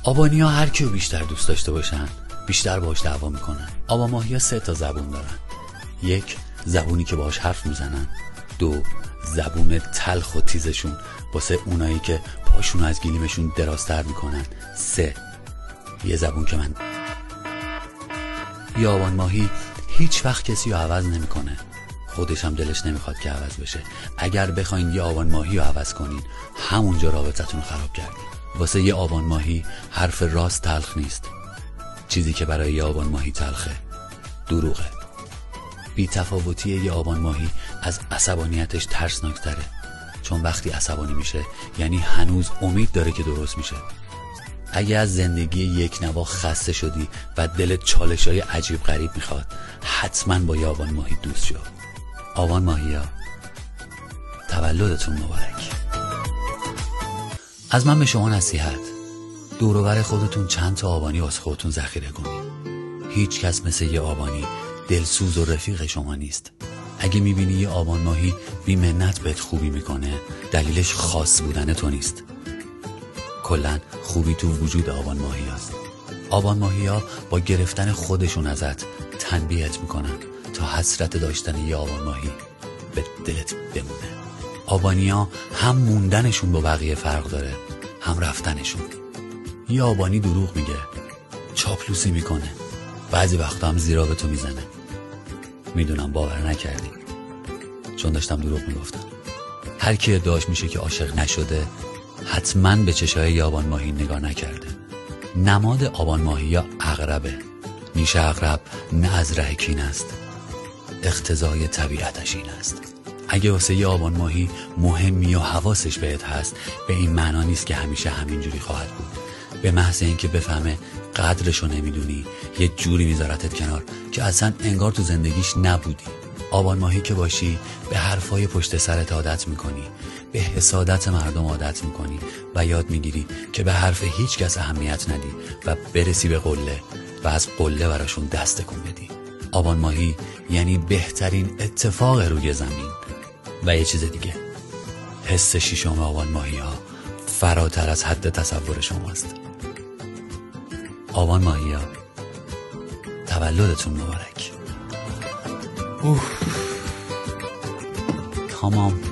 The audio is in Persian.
آبانی‌ها هر کیو بیشتر دوست داشته باشن بیشتر باهاش دعوا میکنن. آبان ماهی‌ها 3 تا زبون دارن. 1 زبونی که باهاش حرف میزنن. 2 زبون تلخ و تیزشون واسه اونایی که پاشون از گلیمشون درازتر میکنن. 3 یه زبون که من. یه آبان ماهی هیچ وقت کسی رو عوض نمیکنه. خودش هم دلش نمیخواد که عوض بشه. اگر بخواین یه آبان ماهی رو عوض کنین همونجا رابطتون رو خراب کردین. واسه یه آبان ماهی حرف راست تلخ نیست. چیزی که برای یه آبان ماهی تلخه دروغه. بی تفاوتی یه آبان ماهی از عصبانیتش ترسناکتره، چون وقتی عصبانی میشه یعنی هنوز امید داره که درست میشه. اگه از زندگی یک نوا خسته شدی و دلت چالشای عجیب غریب میخواد حتما با یه آبان ماهی دوست شو. آبان ماهی ها تولدتون مبارک. از من به شما نصیحت، دور و بر خودتون چند تا آبانی واسه خودتون ذخیره کنید. هیچ کس مثل یه آبانی دلسوز و رفیق شما نیست. اگه میبینی یه آبان ماهی بی منت بهت خوبی میکنه دلیلش خاص بودن تو نیست. کلن خوبی تو وجود آبان ماهی هست. آبان ماهی ها با گرفتن خودشون ازت تنبیهت میکنن تا حسرت داشتن یه آبان ماهی به دلت بمونه. آبانی ها هم موندنشون با بقیه فرق داره هم رفتنشون. یه آبانی دروغ میگه، چاپلوسی میکنه، بعضی وقتا هم زیرا به تو میزنه. میدونم باور نکردی چون داشتم دروغ میگفتم. هر کی ادعاش میشه که عاشق نشده حتما به چشای یه آبان ماهی نگاه نکرده. نماد آبان ماهی ها عقربه. نیش عقرب نه از ره کین است، اقتضای طبیعتش این است. اگه واسه یه آبان ماهی مهمی و حواسش بهت هست به این معنا نیست که همیشه همینجوری خواهد بود. به محض اینکه بفهمه قدرشو نمیدونی یه جوری میذارتت کنار که اصلا انگار تو زندگیش نبودی. آبان ماهی که باشی به حرفای پشت سرت عادت میکنی، به حسادت مردم عادت میکنی و یاد میگیری که به حرف هیچ کس اهمیت ندی و برسی به قله و از قله براشون دست تکون بدی. آبان ماهی یعنی بهترین اتفاق روی زمین. و یه چیز دیگه، حس شیشم آبان ماهی ها فراتر از حد تصور شماست. آبان ماهی ها تولدتون مبارک. تمام.